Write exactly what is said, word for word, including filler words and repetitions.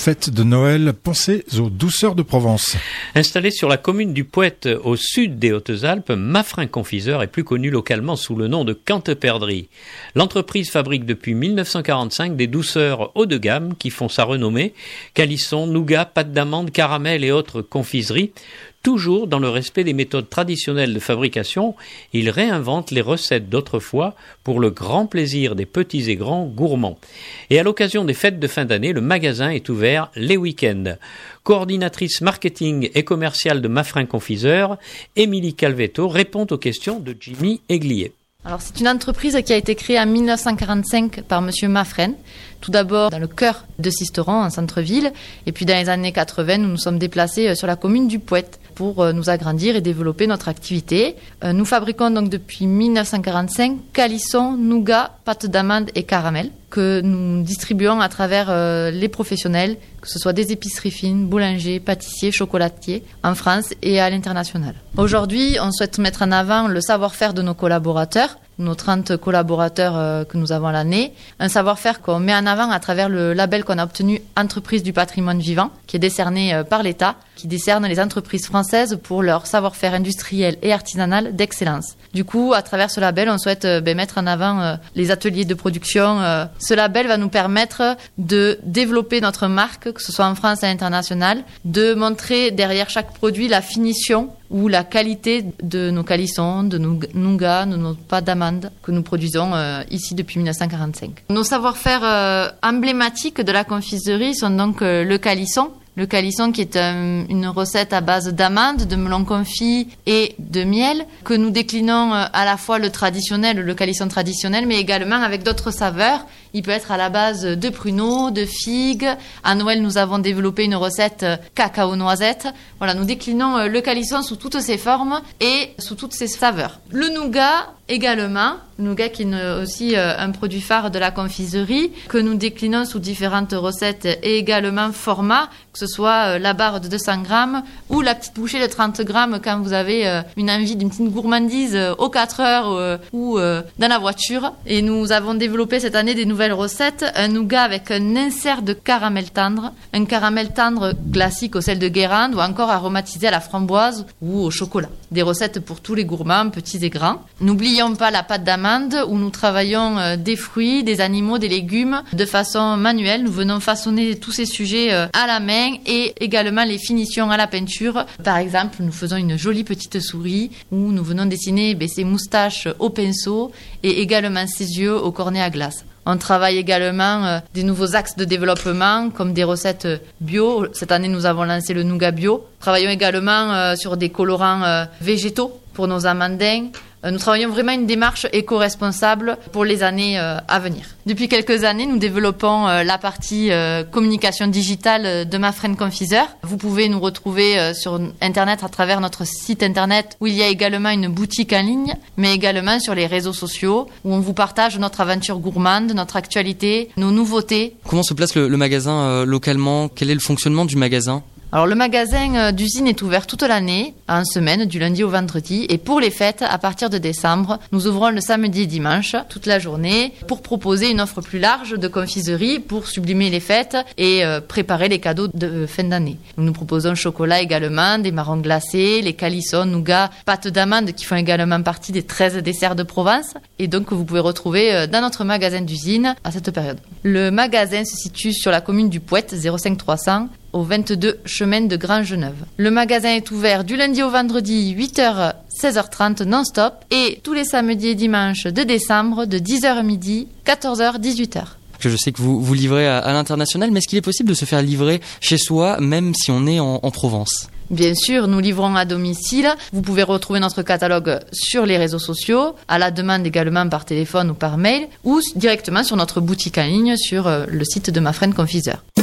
fête de Noël, pensez aux douceurs de Provence. Installé sur la commune du Poët, au sud des Hautes-Alpes, Maffrin Confiseur est plus connu localement sous le nom de Canteperdry. L'entreprise fabrique depuis mille neuf cent quarante-cinq des douceurs haut de gamme qui font sa renommée, calisson, nougat, pâte d'amande, caramel et autres confiseries. Toujours dans le respect des méthodes traditionnelles de fabrication, il réinvente les recettes d'autrefois pour le grand plaisir des petits et grands gourmands. Et à l'occasion des fêtes de fin d'année, le magasin est ouvert les week-ends. Coordinatrice marketing et commerciale de Maffrin Confiseur, Émilie Calvetto répond aux questions de Jimmy Eglier. Alors, c'est une entreprise qui a été créée en mille neuf cent quarante-cinq par Monsieur Maffrin. Tout d'abord dans le cœur de Sisteron, en centre-ville. Et puis dans les années quatre-vingts, nous nous sommes déplacés sur la commune du Poët pour nous agrandir et développer notre activité. Nous fabriquons donc depuis mille neuf cent quarante-cinq calisson, nougat, pâte d'amande et caramel que nous distribuons à travers les professionnels, que ce soit des épiceries fines, boulangers, pâtissiers, chocolatiers, en France et à l'international. Aujourd'hui, on souhaite mettre en avant le savoir-faire de nos collaborateurs, nos trente collaborateurs euh, que nous avons l'année, un savoir-faire qu'on met en avant à travers le label qu'on a obtenu Entreprise du patrimoine vivant, qui est décerné euh, par l'État, qui décerne les entreprises françaises pour leur savoir-faire industriel et artisanal d'excellence. Du coup, à travers ce label, on souhaite euh, ben, mettre en avant euh, les ateliers de production. Euh. Ce label va nous permettre de développer notre marque, que ce soit en France et à l'international, de montrer derrière chaque produit la finition ou la qualité de nos calissons, de nos nougats, de nos pâtes d'amande que nous produisons euh, ici depuis mille neuf cent quarante-cinq. Nos savoir-faire euh, emblématiques de la confiserie sont donc euh, le calisson. Le calisson qui est euh, une recette à base d'amande, de melon confit et de miel, que nous déclinons euh, à la fois le traditionnel, le calisson traditionnel, mais également avec d'autres saveurs. Il peut être à la base de pruneaux, de figues. À Noël, nous avons développé une recette euh, cacao-noisette. Voilà, nous déclinons euh, le calisson sous toutes ses formes et sous toutes ses saveurs. Le nougat également, le nougat qui est une, aussi euh, un produit phare de la confiserie, que nous déclinons sous différentes recettes et également formats, que ce soit euh, la barre de deux cents grammes ou la petite bouchée de trente grammes quand vous avez euh, une envie d'une petite gourmandise euh, aux quatre heures euh, ou euh, dans la voiture. Et nous avons développé cette année des nouvelles recettes, un nougat avec un insert de caramel tendre, un caramel tendre classique au sel de Guérande ou encore aromatisé à la framboise ou au chocolat. Des recettes pour tous les gourmands, petits et grands. N'oublions pas la pâte d'amande où nous travaillons euh, des fruits, des animaux, des légumes de façon manuelle. Nous venons façonner tous ces sujets euh, à la main et également les finitions à la peinture. Par exemple, nous faisons une jolie petite souris où nous venons dessiner ben, ses moustaches au pinceau et également ses yeux au cornet à glace. On travaille également euh, des nouveaux axes de développement comme des recettes bio. Cette année, nous avons lancé le nougat bio. Nous travaillons également euh, sur des colorants euh, végétaux pour nos amandins. Euh, nous travaillons vraiment une démarche éco-responsable pour les années euh, à venir. Depuis quelques années, nous développons euh, la partie euh, communication digitale de Maffrin Confiseur. Vous pouvez nous retrouver euh, sur Internet à travers notre site Internet où il y a également une boutique en ligne, mais également sur les réseaux sociaux où on vous partage notre aventure gourmande, notre actualité, nos nouveautés. Comment se place le, le magasin euh, localement ? Quel est le fonctionnement du magasin ? Alors le magasin d'usine est ouvert toute l'année, en semaine, du lundi au vendredi. Et pour les fêtes, à partir de décembre, nous ouvrons le samedi et dimanche, toute la journée, pour proposer une offre plus large de confiserie pour sublimer les fêtes et euh, préparer les cadeaux de fin d'année. Nous proposons chocolat également, des marrons glacés, les calissons, nougats, pâtes d'amande qui font également partie des treize desserts de Provence et donc que vous pouvez retrouver dans notre magasin d'usine à cette période. Le magasin se situe sur la commune du Poët, zéro cinq trois cents, au vingt-deux chemin de Grand-Geneuve. Le magasin est ouvert du lundi au vendredi, huit heures seize heures trente non-stop et tous les samedis et dimanches de décembre de dix heures midi, quatorze heures dix-huit heures. Je sais que vous, vous livrez à, à l'international, mais est-ce qu'il est possible de se faire livrer chez soi, même si on est en, en Provence ? Bien sûr, nous livrons à domicile. Vous pouvez retrouver notre catalogue sur les réseaux sociaux, à la demande également par téléphone ou par mail, ou directement sur notre boutique en ligne sur le site de Maffrin Confiseur.